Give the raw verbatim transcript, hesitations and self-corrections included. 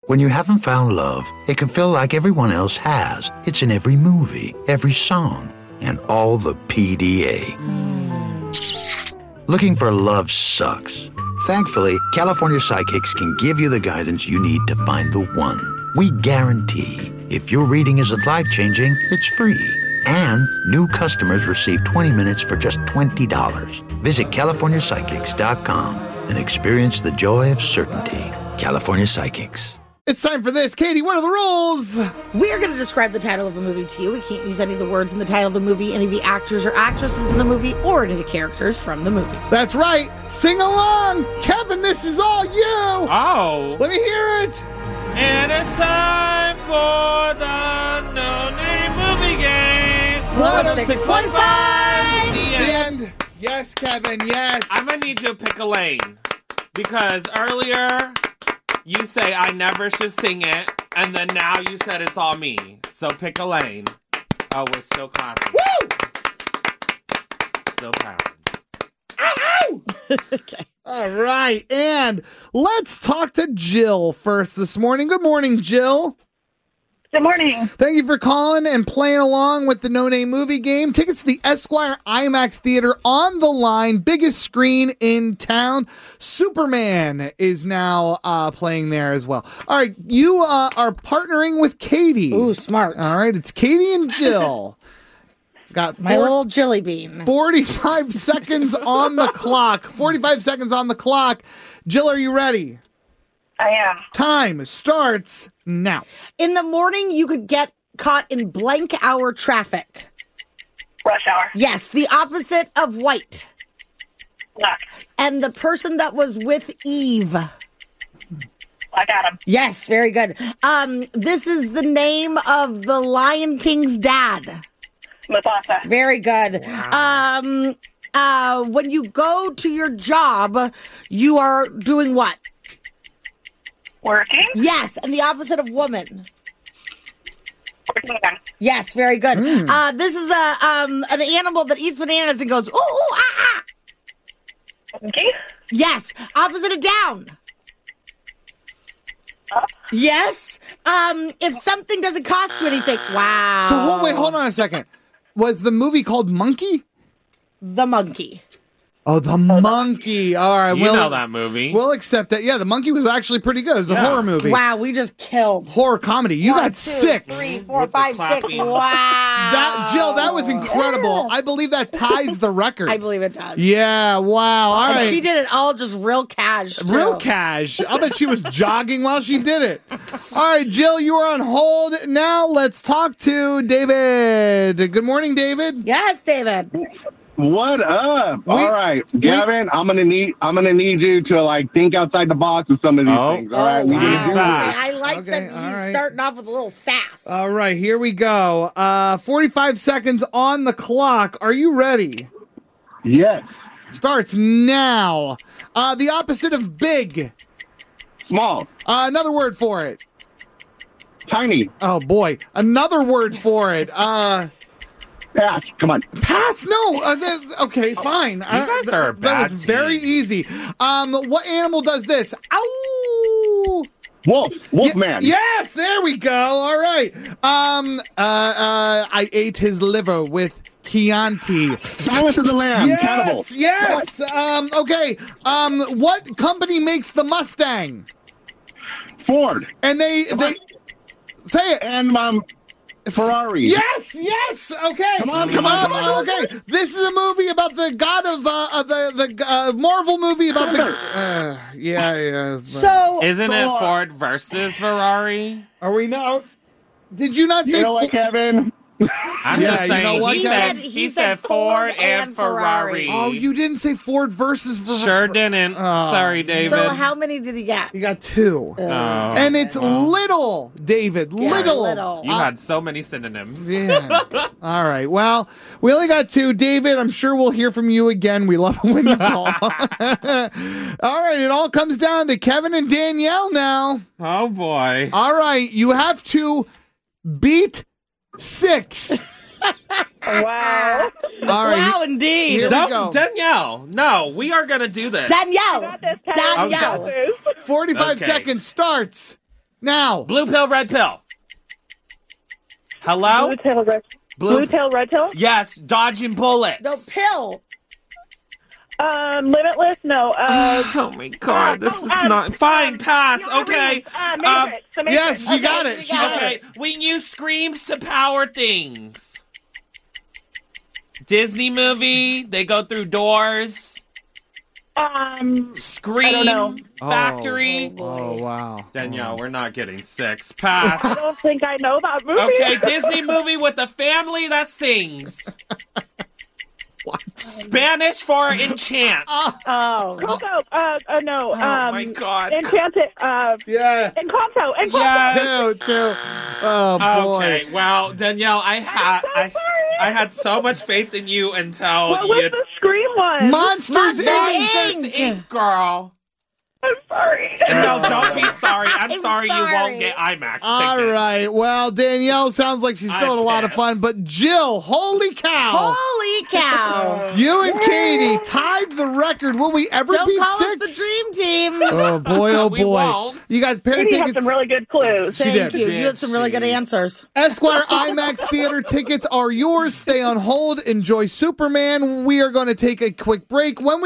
When you haven't found love, it can feel like everyone else has. It's in every movie, every song, and all the P D A. Mm. Looking for love sucks. Thankfully, California Psychics can give you the guidance you need to find the one. We guarantee if your reading isn't life-changing, it's free. And new customers receive twenty minutes for just twenty dollars. Visit California Psychics dot com and experience the joy of certainty. California Psychics. It's time for this. Katie, what are the rules? We are going to describe the title of a movie to you. We can't use any of the words in the title of the movie, any of the actors or actresses in the movie, or any of the characters from the movie. That's right. Sing along. Kevin, this is all you. Oh. Let me hear it. And it's time for the No Name Movie Game. one oh six point five. The end. And yes, Kevin, yes. I'm going to need you to pick a lane. Because earlier, you say I never should sing it. And then now you said it's all me. So pick a lane. Oh, we're still clapping. Woo! Still clapping. Ow, ow! Okay. All right. And let's talk to Jill first this morning. Good morning, Jill. Good morning. Thank you for calling and playing along with the No Name Movie Game. Tickets to the Esquire IMAX Theater on the line. Biggest screen in town. Superman is now uh, playing there as well. All right. You uh, are partnering with Katie. Ooh, smart. All right. It's Katie and Jill. Got My four, little jelly bean. forty-five seconds on the clock. forty-five seconds on the clock. Jill, are you ready? I am. Time starts now. In the morning, you could get caught in blank hour traffic. Rush hour. Yes, the opposite of white. Black. And the person that was with Eve. Black Adam. Yes, very good. Um, this is the name of the Lion King's dad. Mufasa. Very good. Wow. Um, uh, when you go to your job, you are doing what? Working. Yes, and the opposite of woman. Working again. Yes, very good. Mm. Uh, this is a um an animal that eats bananas and goes ooh ooh ah ah. Monkey. Yes, opposite of down. Up. Yes. Um, if something doesn't cost you anything, wow. So hold, wait, hold on a second. Was the movie called Monkey? The monkey. Oh, the monkey. All right. You we'll, know that movie. We'll accept that. Yeah, the monkey was actually pretty good. It was a Yeah. horror movie. Wow, we just killed. Horror comedy. You One, got two, six. three, four, With the five, six. clapping. Wow. That Jill, that was incredible. I believe that ties the record. I believe it does. Yeah, wow. All And right. she did it all just real cash. Too. Real cash. I'll bet she was jogging while she did it. All right, Jill, you are on hold. Now let's talk to David. Good morning, David. Yes, David. What up? We- All right, Gavin, I'm gonna need I'm gonna need you to like think outside the box with some of these Oh. things. All right, oh, we wow. need to do back. this. I like Okay, that all he's right. starting off with a little sass. All right, here we go. Uh, forty-five seconds on the clock. Are you ready? Yes, Starts now. Uh, the opposite of big. small, Uh, another word for it. tiny, Oh boy, another word for it. Uh, pass. Come on. pass. No. Uh, th- okay, fine. You guys are a That bad was very team. easy. Um, what animal does this? Ow! Wolf, wolf Ye- man. Yes, there we go. All right. Um, uh, uh, I ate his liver with Chianti. Silence of the Lamb. Cannibal. Yes, yes. Um, okay. Um, what company makes the Mustang? Ford And they they say it. and um Ferrari. Yes, yes. Okay. Come on, come on, Um, come on. Okay. This is a movie about the god of uh, uh the the uh, Marvel movie about the. Uh, yeah, yeah. but- So, Isn't it Ford. Ford versus Ferrari? Are we now? Did you not say? You know what, Kevin? I'm Yeah, just you saying. know what, he, Kevin? said, He he said said Ford Ford and and Ferrari. Ferrari. Oh, you didn't say Ford versus Fer- Sure didn't. Oh. Sorry, David. so how many did he get? You got two. Oh. And it's little, David. Yeah, little. little. You Uh, had so many synonyms. Yeah. All right. Well, we only got two. David, I'm sure we'll hear from you again. We love it when you call. All right. It all comes down to Kevin and Danielle now. Oh, boy. All right. You have to beat six. Wow. All right. Wow, indeed. Here we Don't- go. Danielle, no, we are going to do this. Danielle. Got this, Ted. Danielle. Got this. forty-five Okay. seconds starts Now. Blue pill, red pill. Hello? Blue tail, red, Blue- blue tail, red tail. Yes, dodging bullets. No, pill. Um, limitless. No. Uh, Oh my god, this oh, is um, not fine. um, Pass. Keanu Okay. Reeves, Uh, Um, Matrix, the Matrix. Yes, you Okay, got she it. She got got okay. it. We use screams to power things. Disney movie. They go through doors. Um, Scream know. Factory. Oh, wow. Danielle, we're not getting six. Pass. I don't think I know that movie. Okay, Disney movie with a family that sings. What? Spanish for enchant. Oh. Coco. Uh, uh, no. Oh, um, my God. Enchanted. Uh, Yeah. Encanto. Encanto. Yes. Two, two. Oh, boy. Okay, well, Danielle, I had so I, sorry. I had so much faith in you until What was you the Scream one? Monsters, Monsters, Incorporated. Incorporated. Monsters, Incorporated, girl. I'm sorry. No, don't be sorry. I'm, I'm sorry, you sorry. won't get IMAX tickets. All right. Well, Danielle sounds like she's still I'm had a lot of pissed. fun, but Jill, holy cow. Holy cow. You and Katie tied the record. Will we ever Don't beat call six? us the dream team. Oh, boy, oh, We boy. won't. You guys, pair of Katie had tickets. some really good clues. She Thank did. you. Did You had some really good she? answers. Esquire IMAX Theater tickets are yours. Stay on hold. Enjoy Superman. We are going to take a quick break. When we